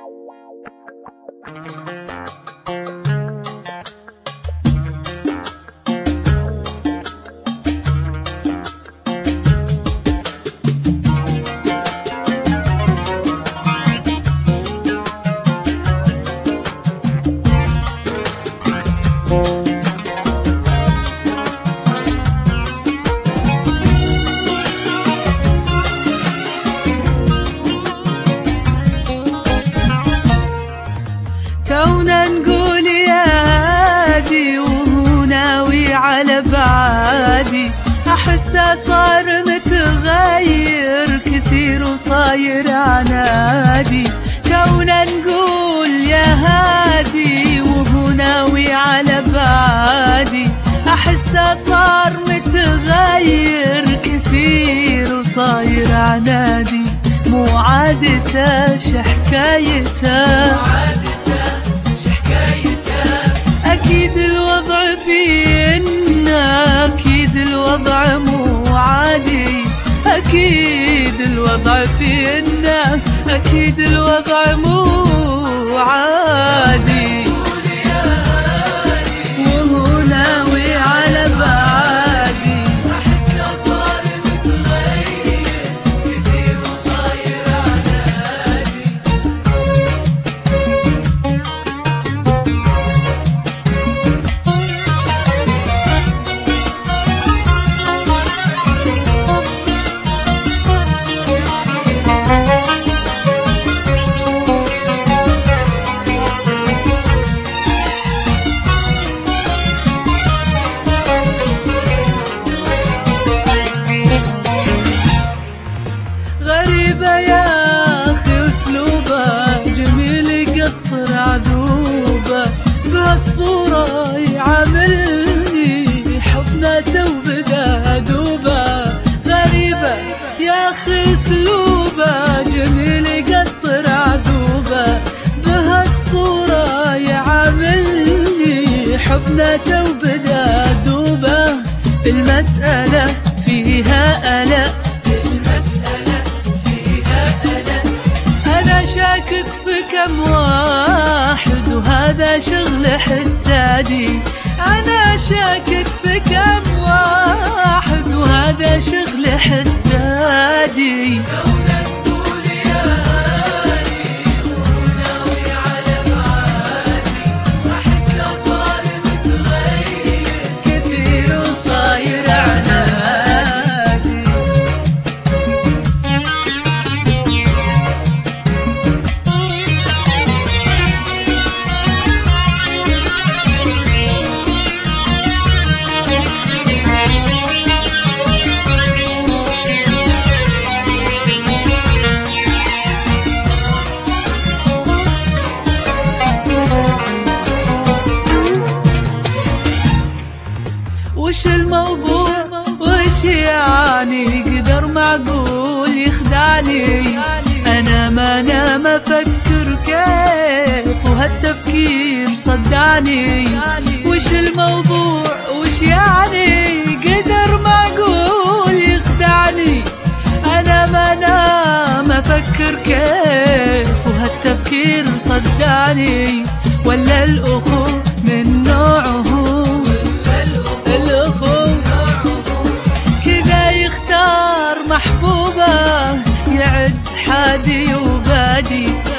تونا نقول يا هادي وهو ناوي على بعادي، أحسه صار متغير كثير وصاير عنادي. تونا نقول يا هادي وهو ناوي على بعادي، أحسه صار متغير كثير وصاير عنادي. مو عادته شحكايته، أكيد الوضع فينا، أكيد الوضع مو عادي، أكيد الوضع فينا، أكيد الوضع مو عادي. وهو ناوي على بعادي، أحسه صار متغير كثير وصاير عنادي. غريبة يا أخي أسلوبه، جميل يقطر عذوبه، بهالصورة يعاملني حبنا توبدا دوبه. غريبة يا أخي أسلوبه، جميل يقطر عذوبه، بهالصورة يعاملني حبنا توبدا دوبه. المسألة فيها قلق، أنا شاكك في كم واحد وهذا شغل حسادي. أنا شاكك في كم واحد وهذا شغل حسادي. كثير وصاير عنادي. وش الموضوع وش يعني، قدر معقول يخدعني؟ أنا ما أفكر كيف وهالتفكير صدعني. وش الموضوع وش يعني، قدر معقول يخدعني؟ أنا ما أفكر كيف وهالتفكير صدعني. ولا الأخو من نوعه، كذا يختار محبوبه، يعد حادي وبادي.